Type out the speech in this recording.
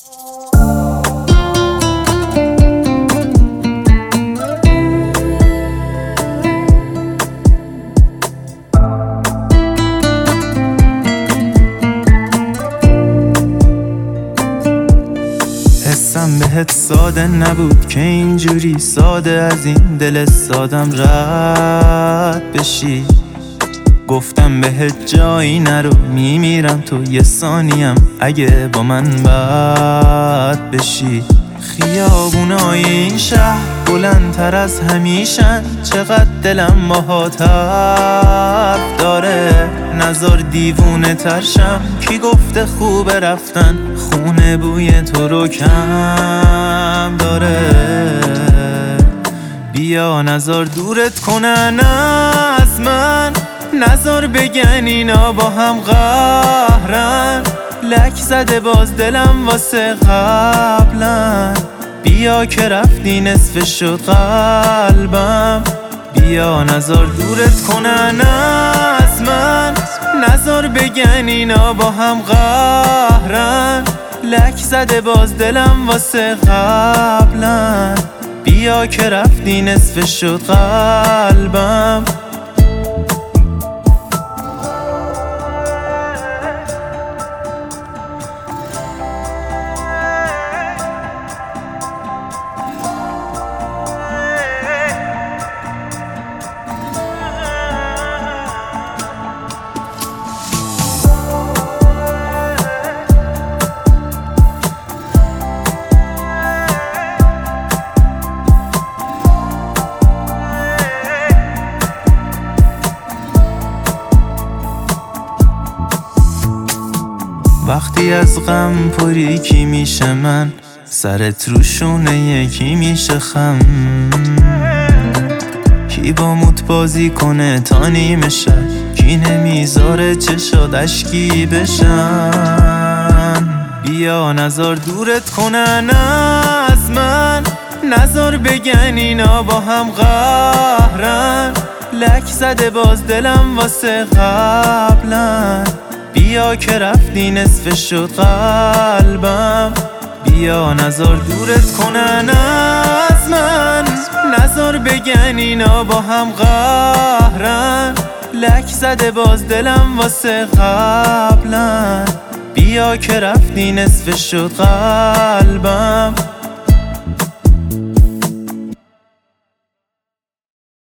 حسم بهت ساده نبود که اینجوری ساده از این دل سادم رد بشی. گفتم بهت جایی نرو، میمیرم تو یه ثانیم اگه با من بد بشی. خیابونای این شهر بلندتر از همیشن، چقدر دلم باهات حرف داره. نزار دیوونه ترشم، کی گفته خوبه رفتن خونه بوی تو رو کم داره. بیا نزار دورت کنن از من، نزار بگن اینا با هم قهرن. لک زده باز دلم واسه قبلن، بیا که رفتی نصف شد قلبم. بیا نزار دورت کنن از من، نزار بگن اینا با هم قهرن. لک زده باز دلم واسه قبلن، بیا که رفتی نصف شد قلبم. وقتی از غم پری کی میشه من، سرت رو شونه یکی میشه خم. کی با موت بازی کنه تا نیمه شب، کی نمیذاره چشات اشکی بشن. بیا نزار دورت کنن از من، نزار بگن اینا با هم قهرن. لک زده باز دلم واسه قبلن، بیا که رفتی نصف شد قلبم. بیا نزار دورت کنن از من، نزار بگن اینا با هم قهرن. لک زده باز دلم واسه قبلن، بیا که رفتی نصف شد قلبم.